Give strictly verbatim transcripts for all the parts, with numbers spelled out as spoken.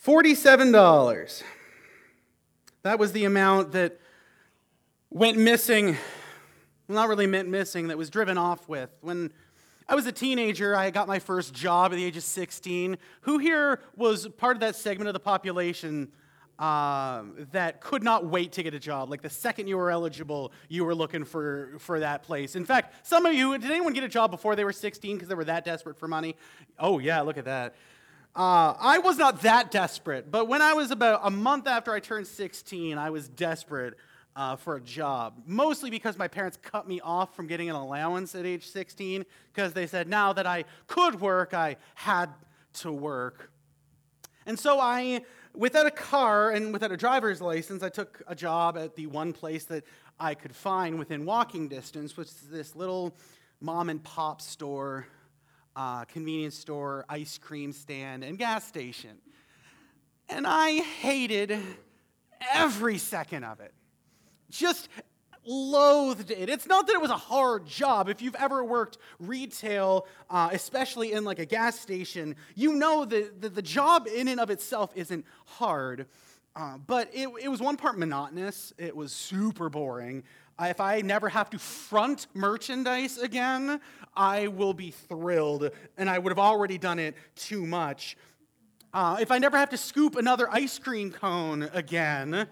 forty-seven dollars. That was the amount that went missing, well, not really went missing, that was driven off with. When I was a teenager, I got my first job at the age of sixteen. Who here was part of that segment of the population uh, that could not wait to get a job? Like the second you were eligible, you were looking for, for that place. In fact, some of you, did anyone get a job before they were sixteen because they were that desperate for money? Oh yeah, look at that. Uh, I was not that desperate, but when I was about a month after I turned sixteen, I was desperate uh, for a job, mostly because my parents cut me off from getting an allowance at age sixteen, because they said now that I could work, I had to work. And so I, without a car and without a driver's license, I took a job at the one place that I could find within walking distance, which is this little mom and pop store, Uh, convenience store, ice cream stand, and gas station. And I hated every second of it. Just loathed it. It's not that it was a hard job. If you've ever worked retail, uh, especially in like a gas station, you know that the, the job in and of itself isn't hard. Uh, but it, it was one part monotonous. It was super boring. Uh, if I never have to front merchandise again, I will be thrilled, and I would have already done it too much. Uh, if I never have to scoop another ice cream cone again,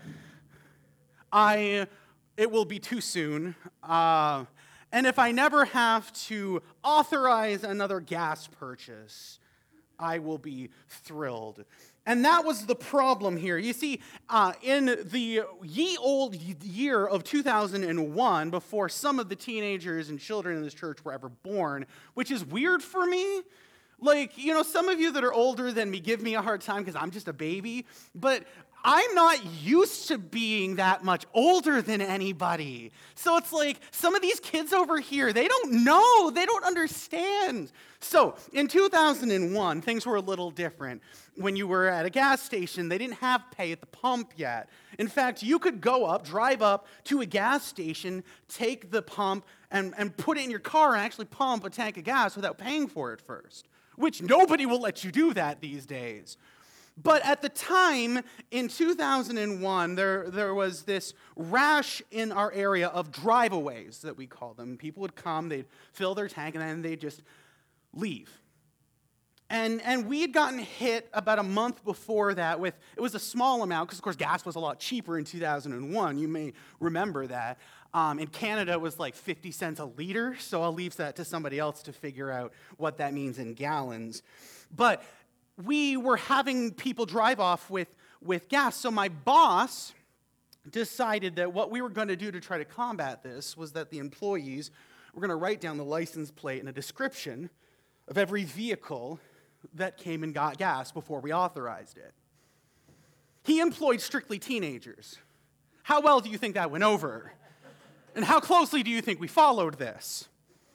I it will be too soon. Uh, and if I never have to authorize another gas purchase, I will be thrilled. And that was the problem here. You see, uh, in the ye old year of two thousand one, before some of the teenagers and children in this church were ever born, which is weird for me. Like, you know, some of you that are older than me give me a hard time because I'm just a baby, but I'm not used to being that much older than anybody. So it's like, some of these kids over here, they don't know, they don't understand. So in two thousand one, things were a little different. When you were at a gas station, they didn't have pay at the pump yet. In fact, you could go up, drive up to a gas station, take the pump, and, and put it in your car and actually pump a tank of gas without paying for it first, which nobody will let you do that these days. But at the time, in two thousand one, there, there was this rash in our area of drive-aways that we call them. People would come, they'd fill their tank, and then they'd just leave. And, and we had gotten hit about a month before that with, it was a small amount, because of course gas was a lot cheaper in two thousand one. You may remember that. Um, in Canada, it was like fifty cents a liter, so I'll leave that to somebody else to figure out what that means in gallons. But we were having people drive off with, with gas. So my boss decided that what we were going to do to try to combat this was that the employees were going to write down the license plate and a description of every vehicle that came and got gas before we authorized it. He employed strictly teenagers. How well do you think that went over? And how closely do you think we followed this?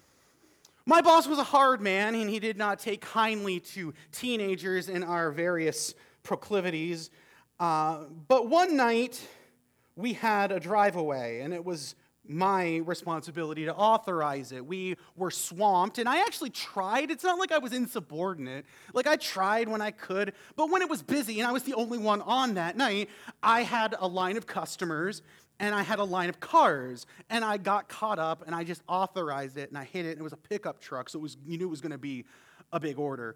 My boss was a hard man, and he did not take kindly to teenagers in our various proclivities. Uh, but one night, we had a drive-away, and it was my responsibility to authorize it. We were swamped, and I actually tried. It's not like I was insubordinate. Like, I tried when I could, but when it was busy, and I was the only one on that night, I had a line of customers, and I had a line of cars, and I got caught up, and I just authorized it, and I hit it, and it was a pickup truck, so it was, you knew it was going to be a big order.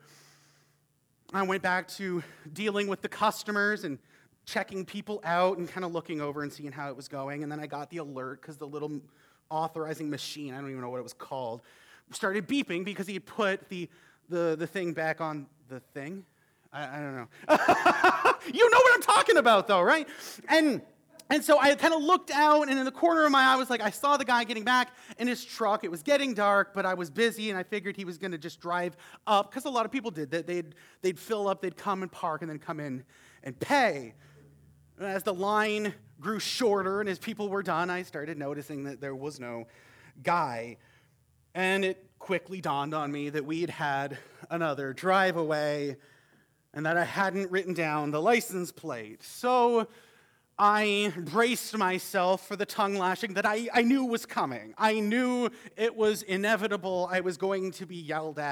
I went back to dealing with the customers and checking people out and kind of looking over and seeing how it was going, and then I got the alert because the little authorizing machine, I don't even know what it was called, started beeping because he had put the, the, the thing back on the thing. I, I don't know. You know what I'm talking about, though, right? And... And so I kind of looked out, and in the corner of my eye, I was like, I saw the guy getting back in his truck. It was getting dark, but I was busy, and I figured he was going to just drive up, because a lot of people did that. They'd, they'd fill up, they'd come and park, and then come in and pay. And as the line grew shorter, and as people were done, I started noticing that there was no guy. And it quickly dawned on me that we had had another drive-away, and that I hadn't written down the license plate. So I braced myself for the tongue lashing that I, I knew was coming. I knew it was inevitable. I was going to be yelled at.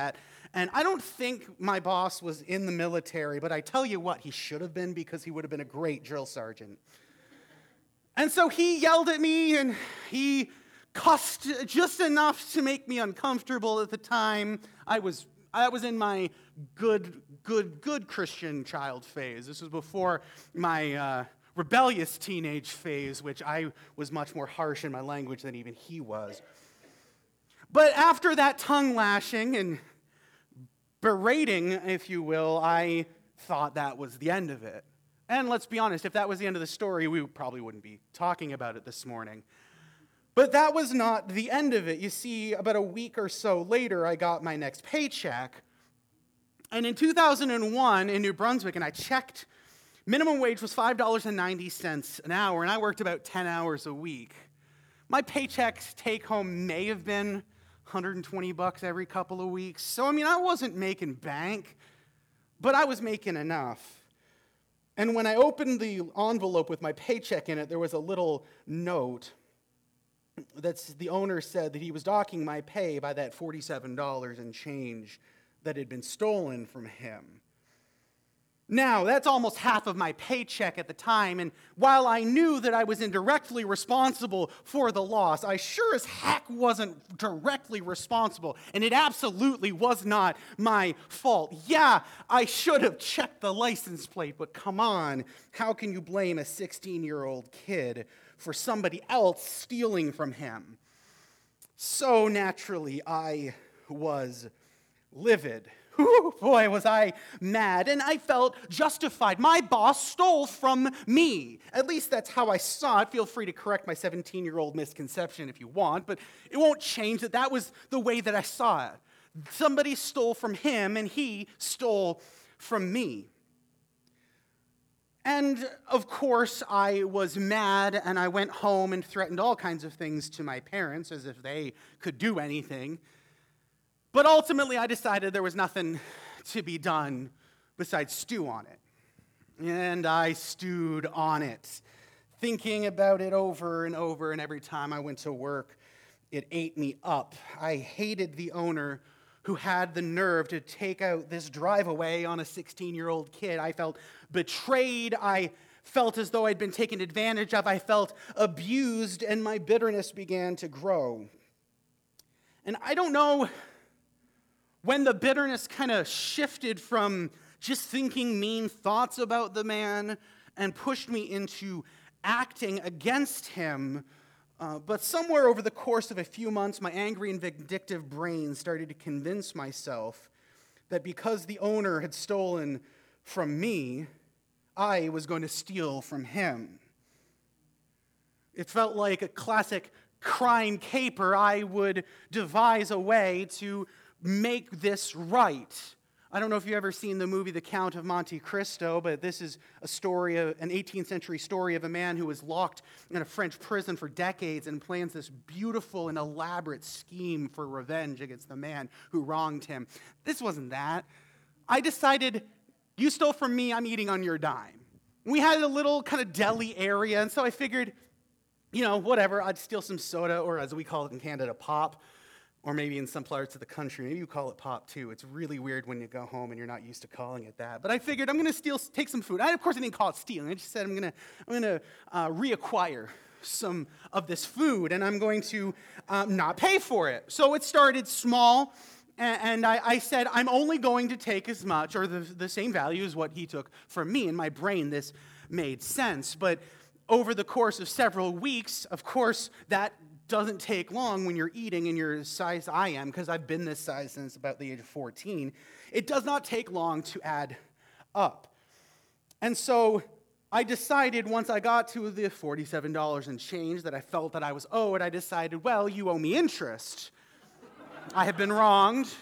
And I don't think my boss was in the military, but I tell you what, he should have been, because he would have been a great drill sergeant. And so he yelled at me, and he cussed just enough to make me uncomfortable at the time. I was I was in my good, good, good Christian child phase. This was before my uh, rebellious teenage phase, which I was much more harsh in my language than even he was. But after that tongue lashing and berating, if you will, I thought that was the end of it. And let's be honest, if that was the end of the story, we probably wouldn't be talking about it this morning. But that was not the end of it. You see, about a week or so later, I got my next paycheck. And in two thousand one in New Brunswick, and I checked, minimum wage was five dollars and ninety cents an hour, and I worked about ten hours a week. My paycheck take home may have been one hundred twenty bucks every couple of weeks. So, I mean, I wasn't making bank, but I was making enough. And when I opened the envelope with my paycheck in it, there was a little note. That's the owner said that he was docking my pay by that forty-seven dollars and change that had been stolen from him. Now, that's almost half of my paycheck at the time, and while I knew that I was indirectly responsible for the loss, I sure as heck wasn't directly responsible, and it absolutely was not my fault. Yeah, I should have checked the license plate, but come on, how can you blame a sixteen-year-old kid for somebody else stealing from him? So naturally, I was livid. Whew, boy, was I mad, and I felt justified. My boss stole from me. At least that's how I saw it. Feel free to correct my seventeen-year-old misconception if you want, but it won't change that that was the way that I saw it. Somebody stole from him, and he stole from me. And, of course, I was mad, and I went home and threatened all kinds of things to my parents, as if they could do anything. But ultimately, I decided there was nothing to be done besides stew on it. And I stewed on it, thinking about it over and over, and every time I went to work, it ate me up. I hated the owner who had the nerve to take out this drive-away on a sixteen-year-old kid. I felt betrayed. I felt as though I'd been taken advantage of. I felt abused, and my bitterness began to grow. And I don't know when the bitterness kind of shifted from just thinking mean thoughts about the man and pushed me into acting against him. Uh, but somewhere over the course of a few months, my angry and vindictive brain started to convince myself that because the owner had stolen from me, I was going to steal from him. It felt like a classic crime caper. I would devise a way to make this right. I don't know if you've ever seen the movie The Count of Monte Cristo, but this is a story, of, an eighteenth century story of a man who was locked in a French prison for decades and plans this beautiful and elaborate scheme for revenge against the man who wronged him. This wasn't that. I decided, you stole from me, I'm eating on your dime. We had a little kind of deli area, and so I figured, you know, whatever, I'd steal some soda, or as we call it in Canada, pop. Or maybe in some parts of the country, maybe you call it pop too. It's really weird when you go home and you're not used to calling it that. But I figured I'm going to steal, take some food. I, of course, I didn't call it stealing. I just said I'm going to, I'm going to uh, reacquire some of this food, and I'm going to um, not pay for it. So it started small, and, and I, I said I'm only going to take as much or the, the same value as what he took from me. In my brain, this made sense. But over the course of several weeks, of course, that doesn't take long when you're eating and you're the size I am, because I've been this size since about the age of fourteen. It does not take long to add up. And so I decided once I got to the forty-seven dollars and change that I felt that I was owed, I decided, well, you owe me interest. I have been wronged.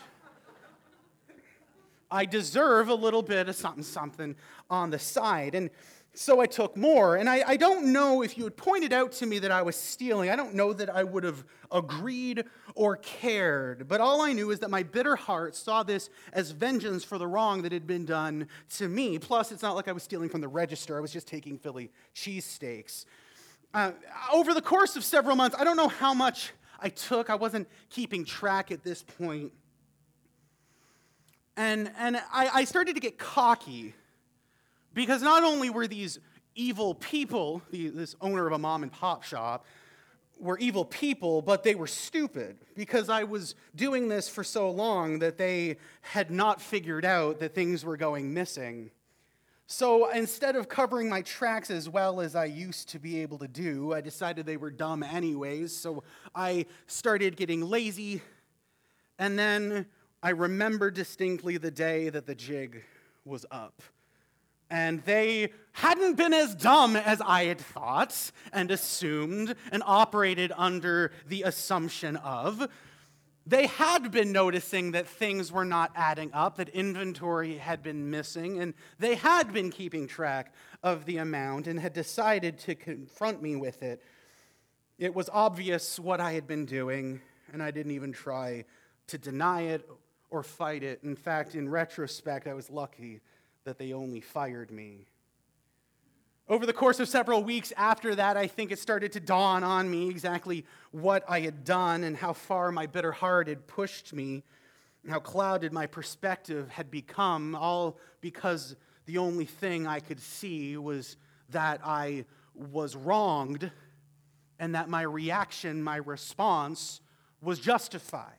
I deserve a little bit of something, something on the side. And so I took more, and I, I don't know if you had pointed out to me that I was stealing. I don't know that I would have agreed or cared, but all I knew is that my bitter heart saw this as vengeance for the wrong that had been done to me. Plus, it's not like I was stealing from the register. I was just taking Philly cheesesteaks. Uh, over the course of several months, I don't know how much I took. I wasn't keeping track at this point. And, and I, I started to get cocky because not only were these evil people, the, this owner of a mom and pop shop, were evil people, but they were stupid because I was doing this for so long that they had not figured out that things were going missing. So instead of covering my tracks as well as I used to be able to do, I decided they were dumb anyways, so I started getting lazy, and then I remember distinctly the day that the jig was up. And they hadn't been as dumb as I had thought and assumed and operated under the assumption of. They had been noticing that things were not adding up, that inventory had been missing, and they had been keeping track of the amount and had decided to confront me with it. It was obvious what I had been doing, and I didn't even try to deny it or fight it. In fact, in retrospect, I was lucky that they only fired me. Over the course of several weeks after that, I think it started to dawn on me exactly what I had done and how far my bitter heart had pushed me, and how clouded my perspective had become, all because the only thing I could see was that I was wronged and that my reaction, my response, was justified.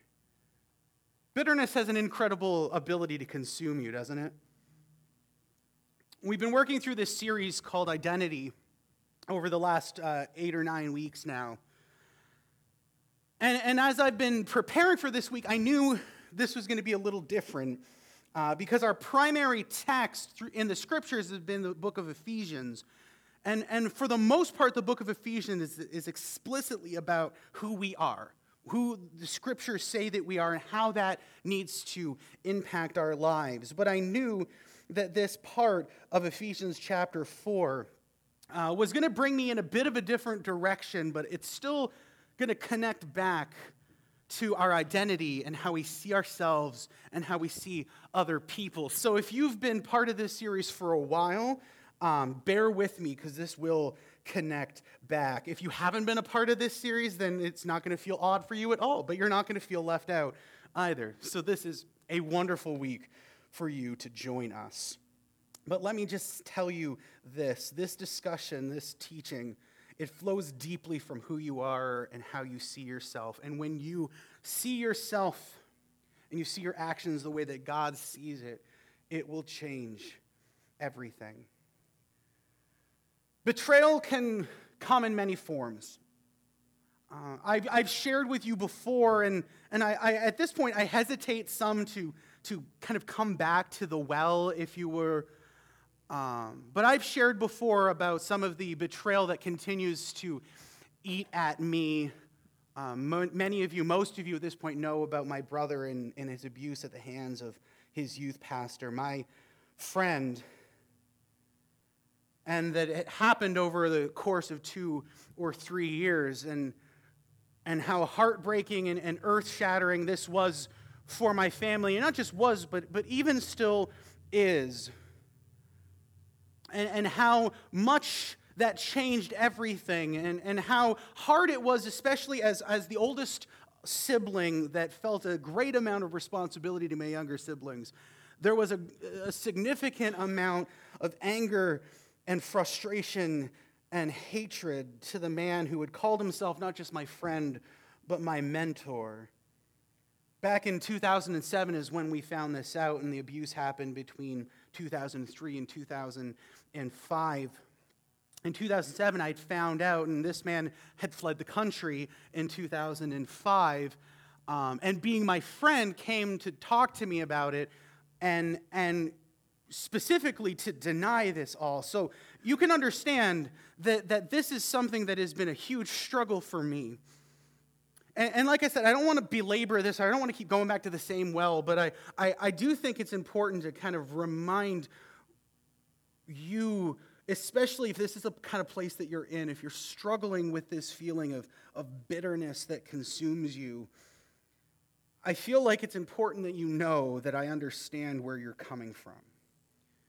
Bitterness has an incredible ability to consume you, doesn't it? We've been working through this series called Identity over the last uh, eight or nine weeks now. And, and as I've been preparing for this week, I knew this was going to be a little different uh, because our primary text through, in the scriptures has been the book of Ephesians. And, and for the most part, the book of Ephesians is, is explicitly about who we are, who the scriptures say that we are, and how that needs to impact our lives. But I knew that this part of Ephesians chapter four uh, was going to bring me in a bit of a different direction, but it's still going to connect back to our identity and how we see ourselves and how we see other people. So if you've been part of this series for a while, um, bear with me because this will connect back. If you haven't been a part of this series, then it's not going to feel odd for you at all, but you're not going to feel left out either. So this is a wonderful week for you to join us. But let me just tell you this, this discussion, this teaching, it flows deeply from who you are and how you see yourself. And when you see yourself and you see your actions the way that God sees it, it will change everything. Betrayal can come in many forms. Uh, I've, I've shared with you before, and, and I, I, at this point, I hesitate some to, to kind of come back to the well, if you were. Um, but I've shared before about some of the betrayal that continues to eat at me. Um, mo- many of you, most of you at this point, know about my brother and, and his abuse at the hands of his youth pastor, my friend. And that it happened over the course of two or three years, and and how heartbreaking and, and earth-shattering this was for my family. And not just was, but, but even still is. And, and how much that changed everything, and, and how hard it was, especially as, as the oldest sibling that felt a great amount of responsibility to my younger siblings. There was a, a significant amount of anger and frustration and hatred to the man who had called himself not just my friend, but my mentor. Back in two thousand seven is when we found this out, and the abuse happened between two thousand three and two thousand five. In two thousand seven, I'd found out, and this man had fled the country in two thousand five, um, and being my friend, came to talk to me about it, and and specifically to deny this all. So you can understand that, that this is something that has been a huge struggle for me. And, and like I said, I don't want to belabor this. I don't want to keep going back to the same well, but I, I, I do think it's important to kind of remind you, especially if this is the kind of place that you're in, if you're struggling with this feeling of, of bitterness that consumes you, I feel like it's important that you know that I understand where you're coming from.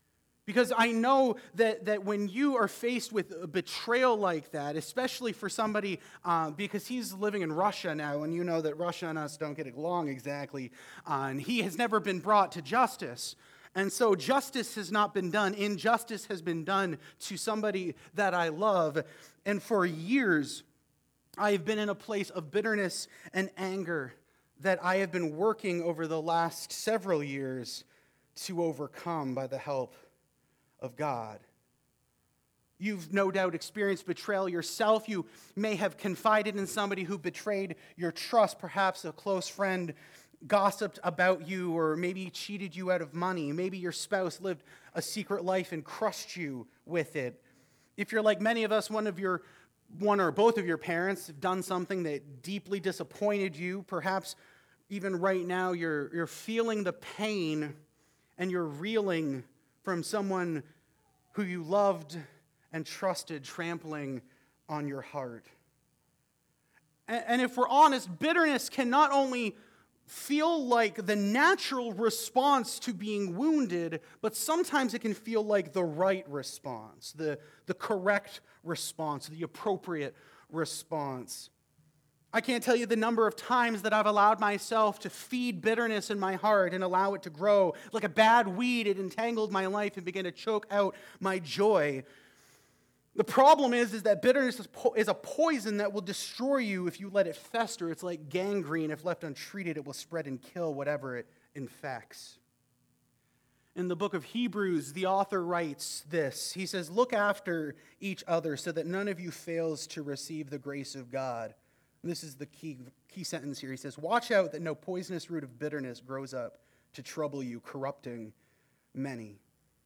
Because I know that, that when you are faced with a betrayal like that, especially for somebody, uh, because he's living in Russia now, and you know that Russia and us don't get along exactly, uh, and he has never been brought to justice. And so justice has not been done. Injustice has been done to somebody that I love. And for years, I have been in a place of bitterness and anger that I have been working over the last several years to overcome by the help of God. You've no doubt experienced betrayal yourself. You may have confided in somebody who betrayed your trust, perhaps a close friend gossiped about you, or maybe cheated you out of money. Maybe your spouse lived a secret life and crushed you with it. If you're like many of us, one of your one or both of your parents have done something that deeply disappointed you. Perhaps even right now you're you're feeling the pain and you're reeling from someone who you loved and trusted trampling on your heart. And, and if we're honest, bitterness can not only feel like the natural response to being wounded, but sometimes it can feel like the right response, the, the correct response, the appropriate response. I can't tell you the number of times that I've allowed myself to feed bitterness in my heart and allow it to grow. Like a bad weed, it entangled my life and began to choke out my joy. The problem is, is that bitterness is, po- is a poison that will destroy you if you let it fester. It's like gangrene. If left untreated, it will spread and kill whatever it infects. In the book of Hebrews, the author writes this. He says, "Look after each other so that none of you fails to receive the grace of God." And this is the key, key sentence here. He says, "Watch out that no poisonous root of bitterness grows up to trouble you, corrupting many."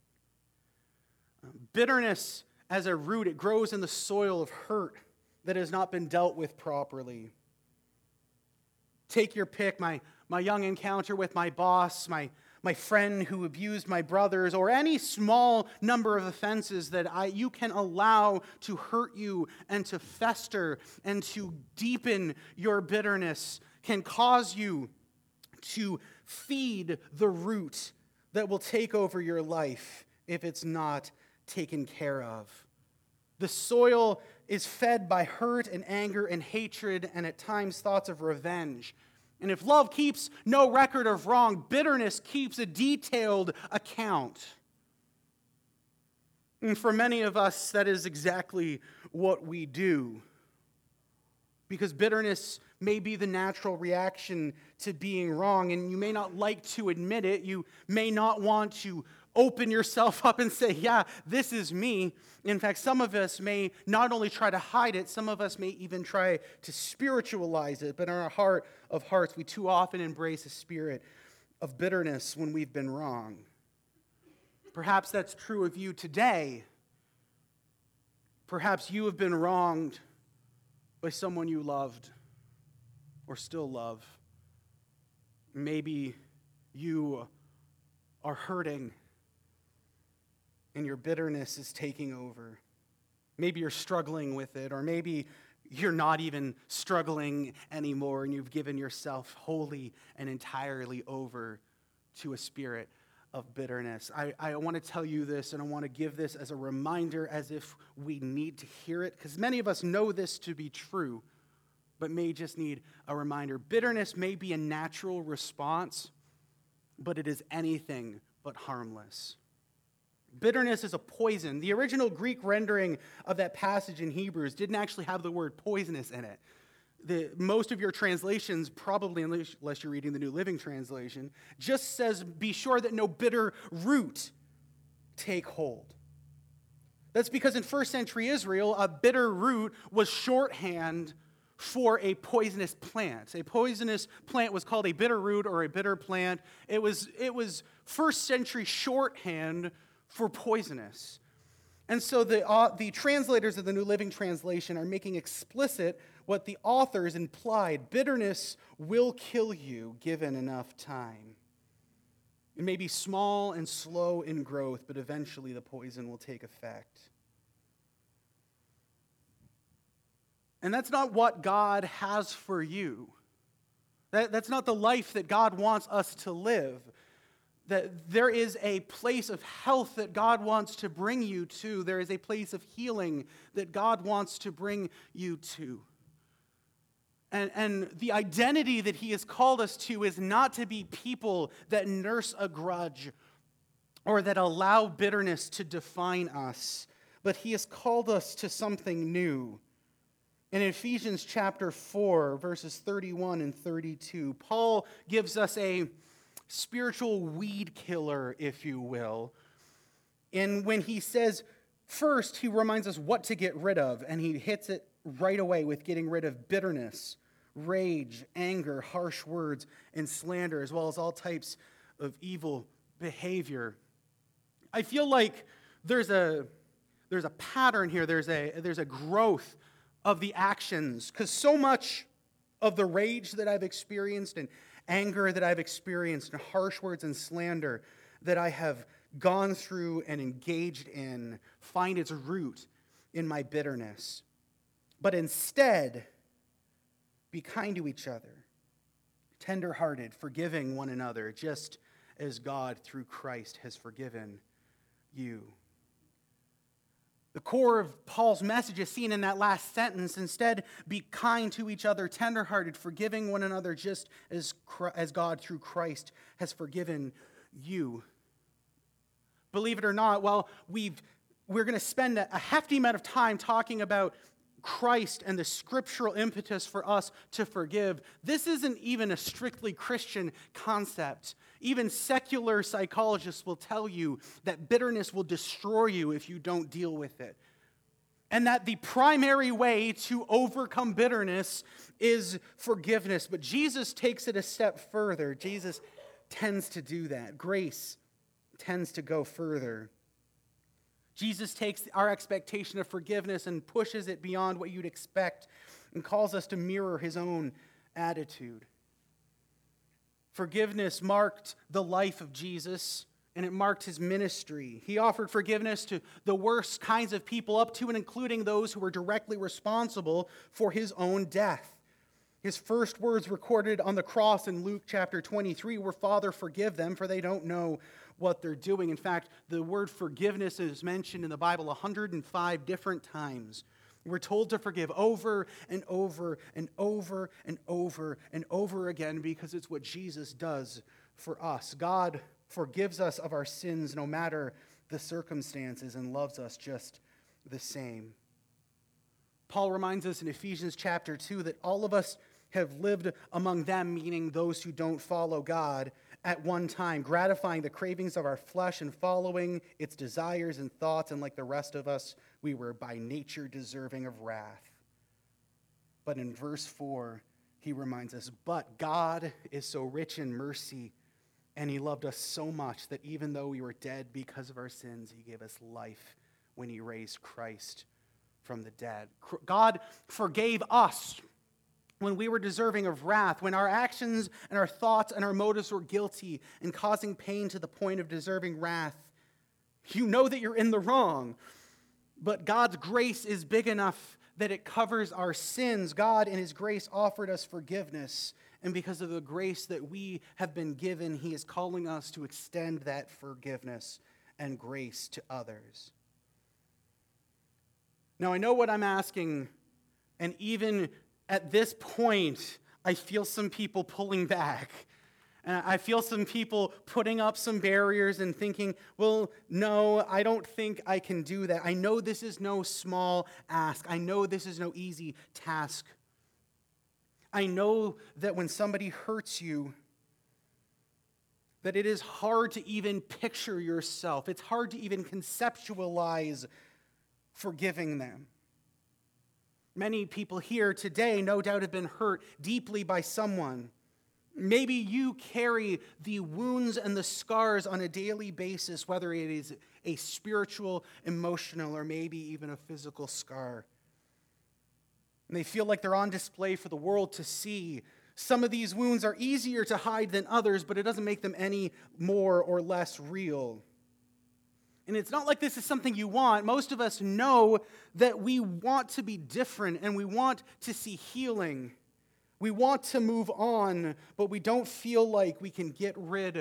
Bitterness as a root, it grows in the soil of hurt that has not been dealt with properly. Take your pick, my, my young encounter with my boss, my, my friend who abused my brothers, or any small number of offenses that I, you can allow to hurt you and to fester and to deepen your bitterness can cause you to feed the root that will take over your life if it's not taken care of. The soil is fed by hurt and anger and hatred and at times thoughts of revenge. And if love keeps no record of wrong, bitterness keeps a detailed account. And for many of us, that is exactly what we do. Because bitterness may be the natural reaction to being wrong, and you may not like to admit it. You may not want to open yourself up and say, yeah, this is me. In fact, some of us may not only try to hide it, some of us may even try to spiritualize it. But in our heart of hearts, we too often embrace a spirit of bitterness when we've been wrong. Perhaps that's true of you today. Perhaps you have been wronged by someone you loved or still love. Maybe you are hurting and your bitterness is taking over. Maybe you're struggling with it, or maybe you're not even struggling anymore and you've given yourself wholly and entirely over to a spirit of bitterness. I, I want to tell you this, and I want to give this as a reminder as if we need to hear it, because many of us know this to be true, but may just need a reminder. Bitterness may be a natural response, but it is anything but harmless. Bitterness is a poison. The original Greek rendering of that passage in Hebrews didn't actually have the word poisonous in it. The, most of your translations, probably unless, unless you're reading the New Living Translation, just says, be sure that no bitter root take hold. That's because in first century Israel, a bitter root was shorthand for a poisonous plant. A poisonous plant was called a bitter root or a bitter plant. It was, it was first century shorthand for poisonous. And so the, uh, the translators of the New Living Translation are making explicit what the authors implied. Bitterness will kill you given enough time. It may be small and slow in growth, but eventually the poison will take effect. And that's not what God has for you. That, that's not the life that God wants us to live. that there is a place of health that God wants to bring you to. There is a place of healing that God wants to bring you to. And, and the identity that he has called us to is not to be people that nurse a grudge or that allow bitterness to define us, but he has called us to something new. In Ephesians chapter four, verses thirty-one and thirty-two, Paul gives us a spiritual weed killer, if you will. And when he says, first, he reminds us what to get rid of, and he hits it right away with getting rid of bitterness, rage, anger, harsh words, and slander, as well as all types of evil behavior. I feel like there's a there's a pattern here. There's a there's a growth of the actions, because so much of the rage that I've experienced and anger that I've experienced and harsh words and slander that I have gone through and engaged in find its root in my bitterness. But instead, be kind to each other, tender-hearted, forgiving one another, just as God, through Christ, has forgiven you. The core of Paul's message is seen in that last sentence. Instead, be kind to each other, tender-hearted, forgiving one another, just as, as God, through Christ, has forgiven you. Believe it or not, well, we've, we're going to spend a hefty amount of time talking about Christ and the scriptural impetus for us to forgive. This isn't even a strictly Christian concept. Even secular psychologists will tell you that bitterness will destroy you if you don't deal with it. And that the primary way to overcome bitterness is forgiveness. But Jesus takes it a step further. Jesus tends to do that. Grace tends to go further. Jesus takes our expectation of forgiveness and pushes it beyond what you'd expect and calls us to mirror his own attitude. Forgiveness marked the life of Jesus, and it marked his ministry. He offered forgiveness to the worst kinds of people, up to and including those who were directly responsible for his own death. His first words recorded on the cross in Luke chapter twenty-three were, "Father, forgive them, for they don't know what they're doing." In fact, the word forgiveness is mentioned in the Bible one hundred five different times. We're told to forgive over and over and over and over and over again because it's what Jesus does for us. God forgives us of our sins no matter the circumstances and loves us just the same. Paul reminds us in Ephesians chapter two that all of us have lived among them, meaning those who don't follow God, at one time, gratifying the cravings of our flesh and following its desires and thoughts, and like the rest of us, we were by nature deserving of wrath. But in verse four, he reminds us, but God is so rich in mercy, and he loved us so much that even though we were dead because of our sins, he gave us life when he raised Christ from the dead. God forgave us when we were deserving of wrath, when our actions and our thoughts and our motives were guilty and causing pain to the point of deserving wrath. You know that you're in the wrong, but God's grace is big enough that it covers our sins. God, in his grace, offered us forgiveness, and because of the grace that we have been given, he is calling us to extend that forgiveness and grace to others. Now, I know what I'm asking, and even at this point, I feel some people pulling back. And I feel some people putting up some barriers and thinking, well, no, I don't think I can do that. I know this is no small ask. I know this is no easy task. I know that when somebody hurts you, that it is hard to even picture yourself. It's hard to even conceptualize forgiving them. Many people here today no doubt have been hurt deeply by someone. Maybe you carry the wounds and the scars on a daily basis, whether it is a spiritual, emotional, or maybe even a physical scar. And they feel like they're on display for the world to see. Some of these wounds are easier to hide than others, but it doesn't make them any more or less real. And it's not like this is something you want. Most of us know that we want to be different and we want to see healing. We want to move on, but we don't feel like we can get rid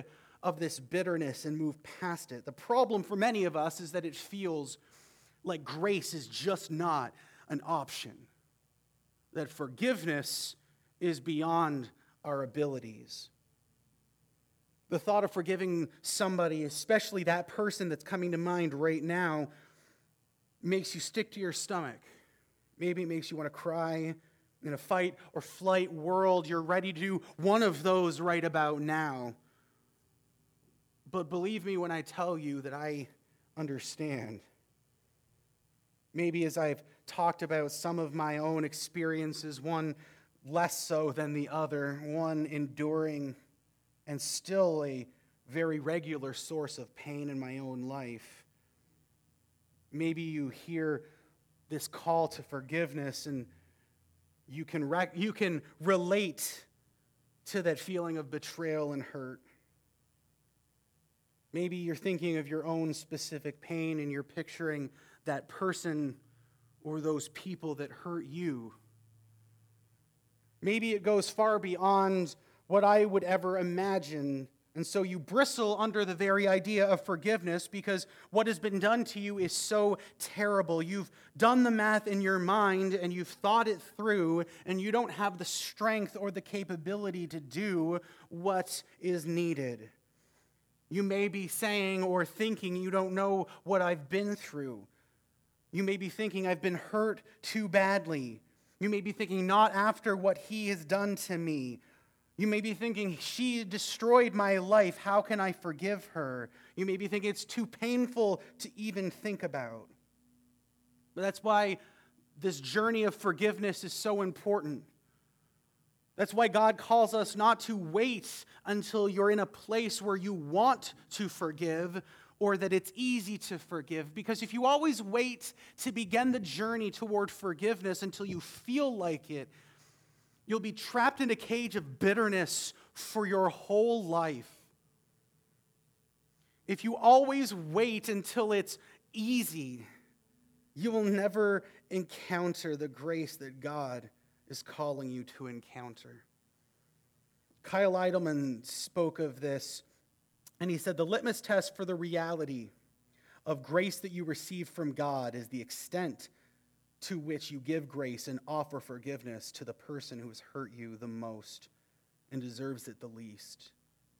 of this bitterness and move past it. The problem for many of us is that it feels like grace is just not an option, that forgiveness is beyond our abilities. The thought of forgiving somebody, especially that person that's coming to mind right now, makes you stick to your stomach. Maybe it makes you want to cry. In a fight or flight world, you're ready to do one of those right about now. But believe me when I tell you that I understand. Maybe as I've talked about some of my own experiences, one less so than the other, one enduring and still a very regular source of pain in my own life. Maybe you hear this call to forgiveness and you can rec- you can relate to that feeling of betrayal and hurt. Maybe you're thinking of your own specific pain and you're picturing that person or those people that hurt you. Maybe it goes far beyond what I would ever imagine. And so you bristle under the very idea of forgiveness because what has been done to you is so terrible. You've done the math in your mind and you've thought it through, and you don't have the strength or the capability to do what is needed. You may be saying or thinking, you don't know what I've been through. You may be thinking, I've been hurt too badly. You may be thinking, not after what he has done to me. You may be thinking, she destroyed my life. How can I forgive her? You may be thinking, it's too painful to even think about. But that's why this journey of forgiveness is so important. That's why God calls us not to wait until you're in a place where you want to forgive or that it's easy to forgive. Because if you always wait to begin the journey toward forgiveness until you feel like it, you'll be trapped in a cage of bitterness for your whole life. If you always wait until it's easy, you will never encounter the grace that God is calling you to encounter. Kyle Idleman spoke of this, and he said, the litmus test for the reality of grace that you receive from God is the extent to which you give grace and offer forgiveness to the person who has hurt you the most and deserves it the least.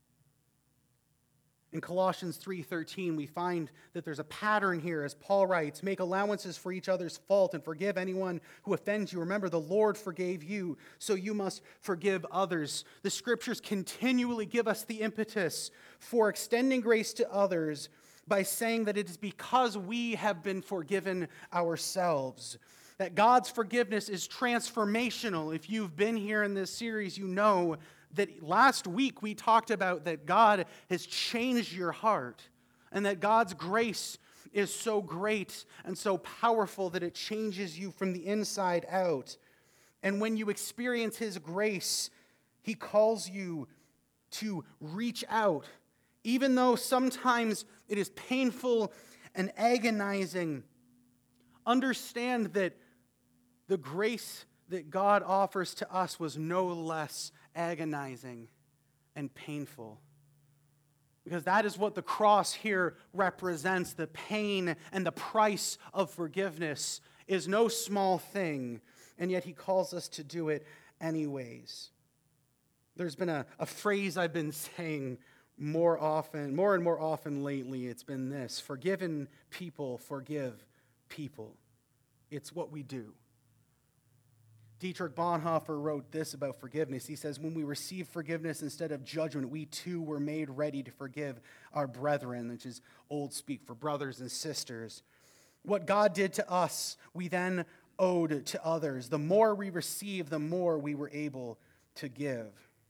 In Colossians three thirteen, we find that there's a pattern here as Paul writes, make allowances for each other's fault and forgive anyone who offends you. Remember, the Lord forgave you, so you must forgive others. The scriptures continually give us the impetus for extending grace to others by saying that it is because we have been forgiven ourselves. That God's forgiveness is transformational. If you've been here in this series, you know that last week we talked about that God has changed your heart and that God's grace is so great and so powerful that it changes you from the inside out. And when you experience His grace, He calls you to reach out. Even though sometimes it is painful and agonizing, understand that the grace that God offers to us was no less agonizing and painful. Because that is what the cross here represents. The pain and the price of forgiveness is no small thing, and yet He calls us to do it anyways. There's been a, a phrase I've been saying more often, more and more often lately. It's been this: forgiven people forgive people. It's what we do. Dietrich Bonhoeffer wrote this about forgiveness. He says, when we receive forgiveness instead of judgment, we too were made ready to forgive our brethren, which is old speak for brothers and sisters. What God did to us, we then owed to others. The more we receive, the more we were able to give.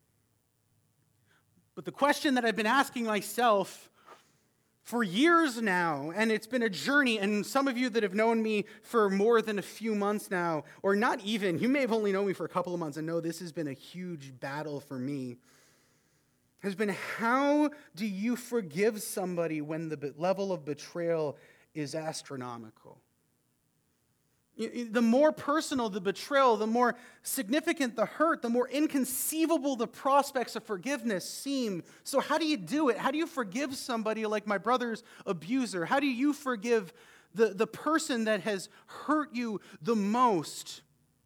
But the question that I've been asking myself for years now, and it's been a journey, and some of you that have known me for more than a few months now, or not even, you may have only known me for a couple of months and know this has been a huge battle for me, has been how do you forgive somebody when the level of betrayal is astronomical? The more personal the betrayal, the more significant the hurt, the more inconceivable the prospects of forgiveness seem. So how do you do it? How do you forgive somebody like my brother's abuser? How do you forgive the, the person that has hurt you the most?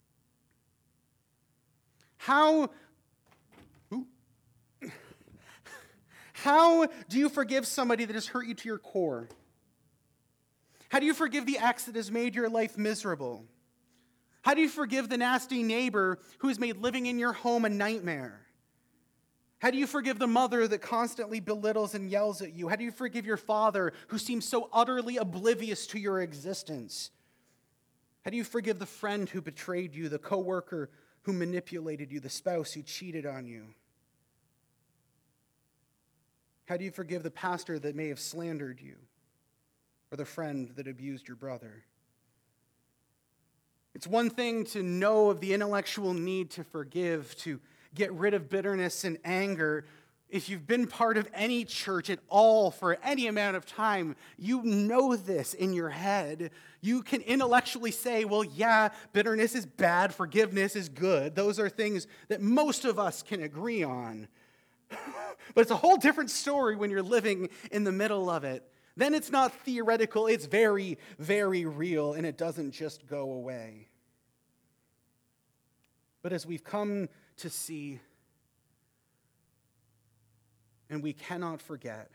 How, how do you forgive somebody that has hurt you to your core? How do you forgive the ex that has made your life miserable? How do you forgive the nasty neighbor who has made living in your home a nightmare? How do you forgive the mother that constantly belittles and yells at you? How do you forgive your father who seems so utterly oblivious to your existence? How do you forgive the friend who betrayed you, the coworker who manipulated you, the spouse who cheated on you? How do you forgive the pastor that may have slandered you? Or the friend that abused your brother? It's one thing to know of the intellectual need to forgive, to get rid of bitterness and anger. If you've been part of any church at all for any amount of time, you know this in your head. You can intellectually say, well, yeah, bitterness is bad, forgiveness is good. Those are things that most of us can agree on. But it's a whole different story when you're living in the middle of it. Then it's not theoretical, it's very, very real, and it doesn't just go away. But as we've come to see, and we cannot forget,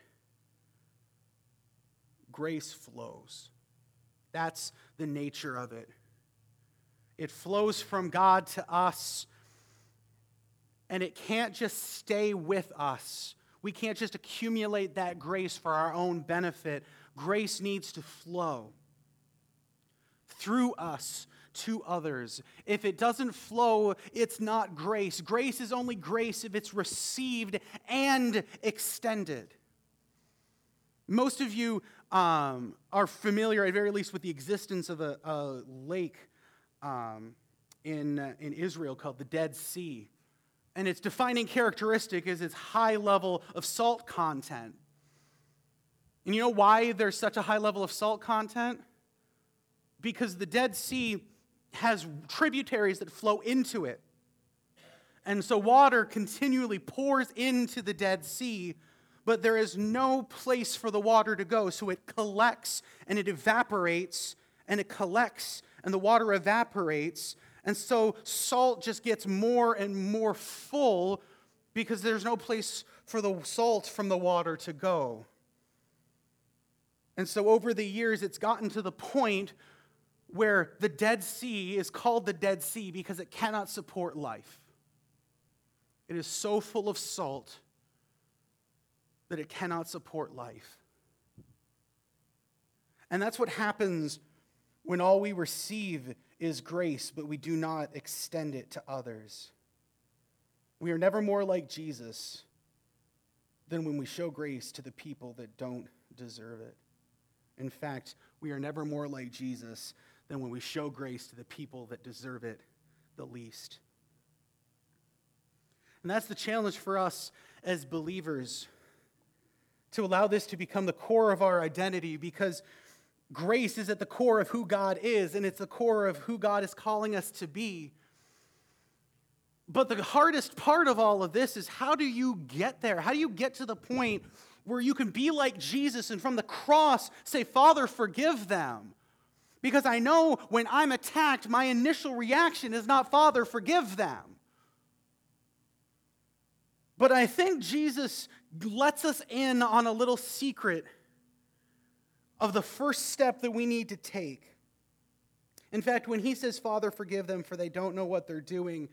grace flows. That's the nature of it. It flows from God to us, and it can't just stay with us. We can't just accumulate that grace for our own benefit. Grace needs to flow through us to others. If it doesn't flow, it's not grace. Grace is only grace if it's received and extended. Most of you um, are familiar, at very least, with the existence of a, a lake um, in, uh, in Israel called the Dead Sea. And its defining characteristic is its high level of salt content. And you know why there's such a high level of salt content? Because the Dead Sea has tributaries that flow into it. And so water continually pours into the Dead Sea, but there is no place for the water to go. So it collects and it evaporates, and it collects and the water evaporates. And so salt just gets more and more full because there's no place for the salt from the water to go. And so over the years, it's gotten to the point where the Dead Sea is called the Dead Sea because it cannot support life. It is so full of salt that it cannot support life. And that's what happens when all we receive is grace, but we do not extend it to others. We are never more like Jesus than when we show grace to the people that don't deserve it. In fact, we are never more like Jesus than when we show grace to the people that deserve it the least. And that's the challenge for us as believers, to allow this to become the core of our identity, because grace is at the core of who God is, and it's the core of who God is calling us to be. But the hardest part of all of this is, how do you get there? How do you get to the point where you can be like Jesus and from the cross say, Father, forgive them? Because I know when I'm attacked, my initial reaction is not, Father, forgive them. But I think Jesus lets us in on a little secret of the first step that we need to take. In fact, when he says, Father, forgive them, for they don't know what they're doing,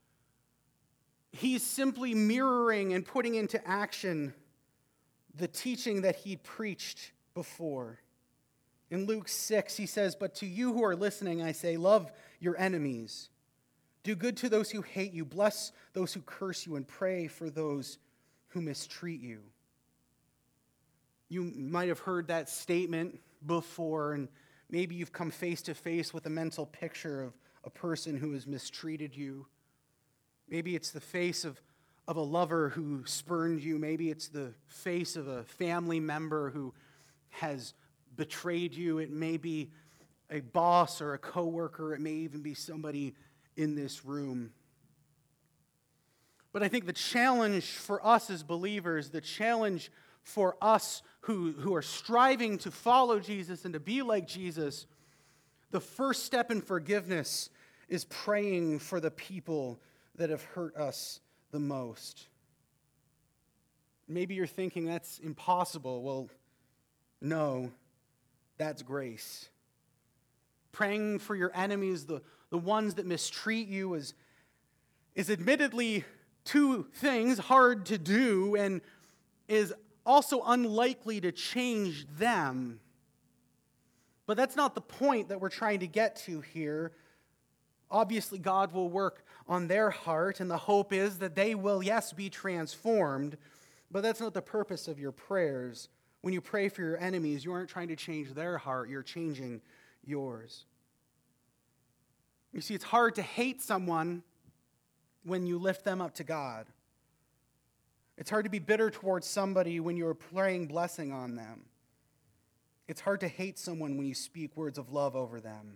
he's simply mirroring and putting into action the teaching that he preached before. In Luke six, he says, but to you who are listening, I say, love your enemies. Do good to those who hate you. Bless those who curse you, and pray for those who mistreat you. You might have heard that statement before, and maybe you've come face to face with a mental picture of a person who has mistreated you. Maybe it's the face of, of a lover who spurned you. Maybe it's the face of a family member who has betrayed you. It may be a boss or a coworker. It may even be somebody in this room. But I think the challenge for us as believers, the challenge for us who, who are striving to follow Jesus and to be like Jesus, the first step in forgiveness is praying for the people that have hurt us the most. Maybe you're thinking that's impossible. Well, no, that's grace. Praying for your enemies, the, the ones that mistreat you, is, is admittedly two things hard to do and is also unlikely to change them. But that's not the point that we're trying to get to here. Obviously, God will work on their heart, and the hope is that they will, yes, be transformed, but that's not the purpose of your prayers. When you pray for your enemies, you aren't trying to change their heart, you're changing yours. You see, it's hard to hate someone when you lift them up to God. It's hard to be bitter towards somebody when you're praying blessing on them. It's hard to hate someone when you speak words of love over them.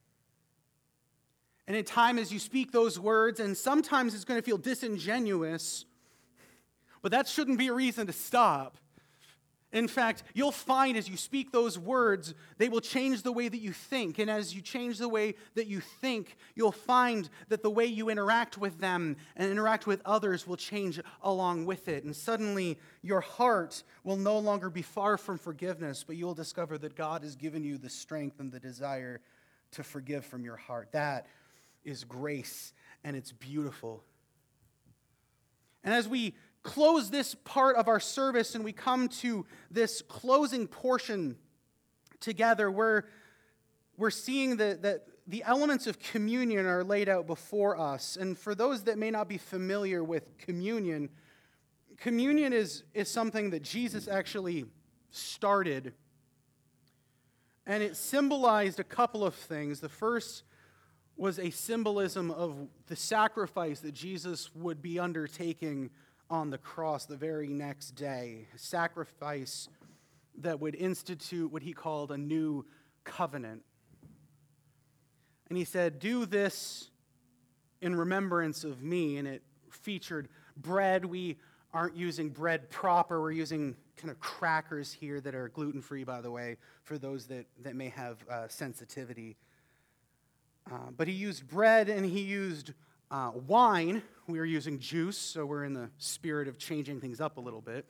And in time, as you speak those words, and sometimes it's going to feel disingenuous, but that shouldn't be a reason to stop. In fact, you'll find as you speak those words, they will change the way that you think. And as you change the way that you think, you'll find that the way you interact with them and interact with others will change along with it. And suddenly, your heart will no longer be far from forgiveness, but you'll discover that God has given you the strength and the desire to forgive from your heart. That is grace, and it's beautiful. And as we close this part of our service and we come to this closing portion together, we're, we're seeing that, that the elements of communion are laid out before us. And for those that may not be familiar with communion, communion is, is something that Jesus actually started. And it symbolized a couple of things. The first was a symbolism of the sacrifice that Jesus would be undertaking on the cross the very next day, a sacrifice that would institute what he called a new covenant. And he said, "Do this in remembrance of me." And it featured bread. We aren't using bread proper. We're using kind of crackers here that are gluten-free, by the way, for those that, that may have uh, sensitivity. Uh, but he used bread and he used uh, wine. We are using juice, so we're in the spirit of changing things up a little bit.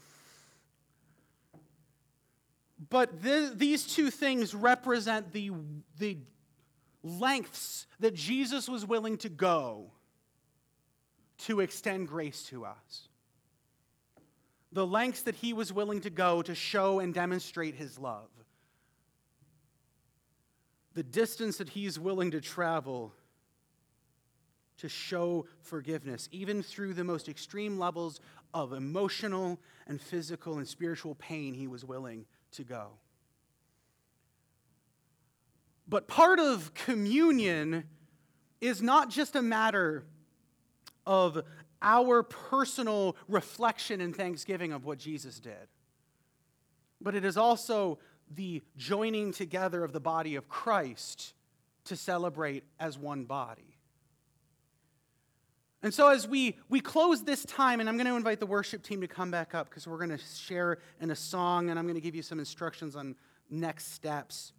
But th- these two things represent the, the lengths that Jesus was willing to go to extend grace to us. The lengths that he was willing to go to show and demonstrate his love. The distance that he's willing to travel to show forgiveness, even through the most extreme levels of emotional and physical and spiritual pain, he was willing to go. But part of communion is not just a matter of our personal reflection and thanksgiving of what Jesus did, but it is also the joining together of the body of Christ to celebrate as one body. And so as we, we close this time, and I'm going to invite the worship team to come back up because we're going to share in a song, and I'm going to give you some instructions on next steps.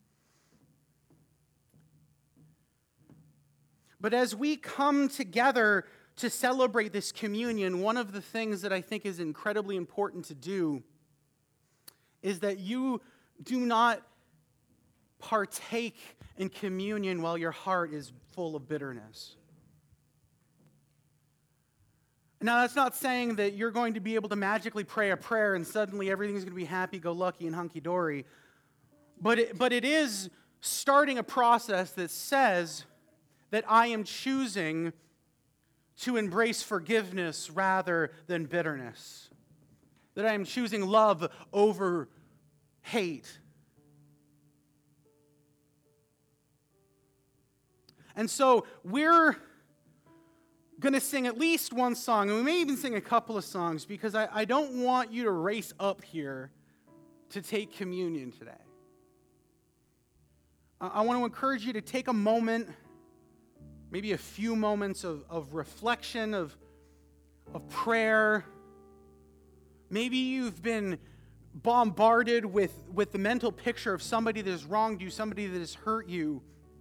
But as we come together to celebrate this communion, one of the things that I think is incredibly important to do is that you do not partake in communion while your heart is full of bitterness. Now, that's not saying that you're going to be able to magically pray a prayer and suddenly everything's going to be happy-go-lucky and hunky-dory. But it, but it is starting a process that says that I am choosing to embrace forgiveness rather than bitterness. That I am choosing love over hate. And so we're going to sing at least one song, and we may even sing a couple of songs, because I, I don't want you to race up here to take communion today. I, I want to encourage you to take a moment, maybe a few moments of, of reflection, of, of prayer. Maybe you've been bombarded with, with the mental picture of somebody that has wronged you, somebody that has hurt you.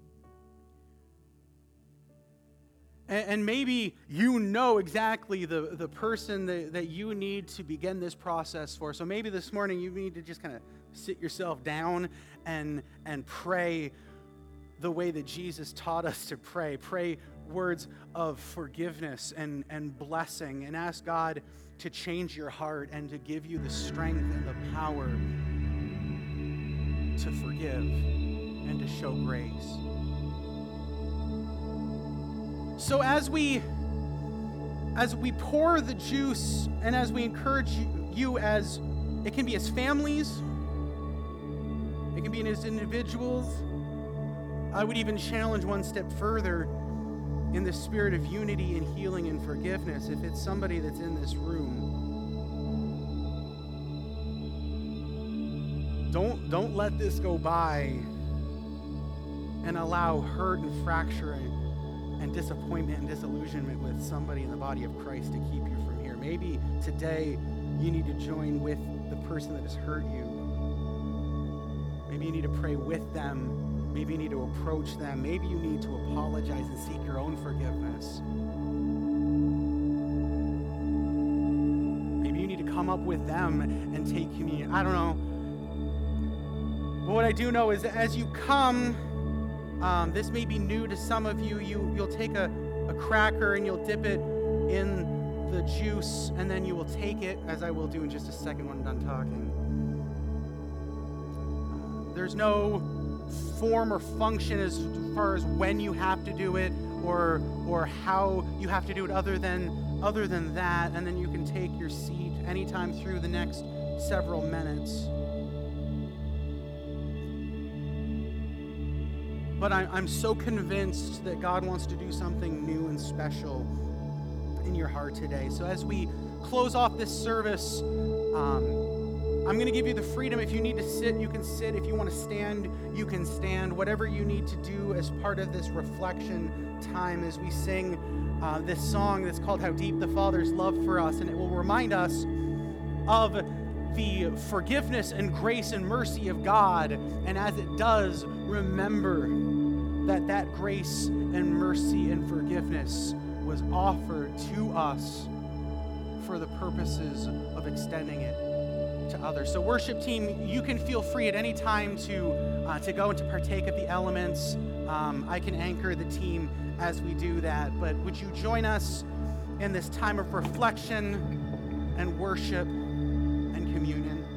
And, and maybe you know exactly the, the person that, that you need to begin this process for. So maybe this morning you need to just kind of sit yourself down and, and pray the way that Jesus taught us to pray. Pray words of forgiveness and, and blessing, and ask God to change your heart and to give you the strength and the power to forgive and to show grace. So as we as we pour the juice and as we encourage you, you as it can be as families, it can be as individuals, I would even challenge one step further in the spirit of unity and healing and forgiveness. If it's somebody that's in this room, don't, don't let this go by and allow hurt and fracture and, and disappointment and disillusionment with somebody in the body of Christ to keep you from here. Maybe today you need to join with the person that has hurt you. Maybe you need to pray with them. Maybe you need to approach them. Maybe you need to apologize and seek your own forgiveness. Maybe you need to come up with them and take communion. I don't know. But what I do know is that as you come, um, this may be new to some of you. you you'll take a, a cracker and you'll dip it in the juice, and then you will take it, as I will do in just a second when I'm done talking. There's no form or function as far as when you have to do it or or how you have to do it other than other than that, and then you can take your seat anytime through the next several minutes. But I, I'm so convinced that God wants to do something new and special in your heart today. So as we close off this service, um, I'm going to give you the freedom. If you need to sit, you can sit. If you want to stand, you can stand. Whatever you need to do as part of this reflection time as we sing uh, this song that's called How Deep the Father's Love for Us. And it will remind us of the forgiveness and grace and mercy of God. And as it does, remember that that grace and mercy and forgiveness was offered to us for the purposes of extending it to others. So worship team, you can feel free at any time to uh, to go and to partake of the elements. Um, I can anchor the team as we do that, but would you join us in this time of reflection and worship and communion?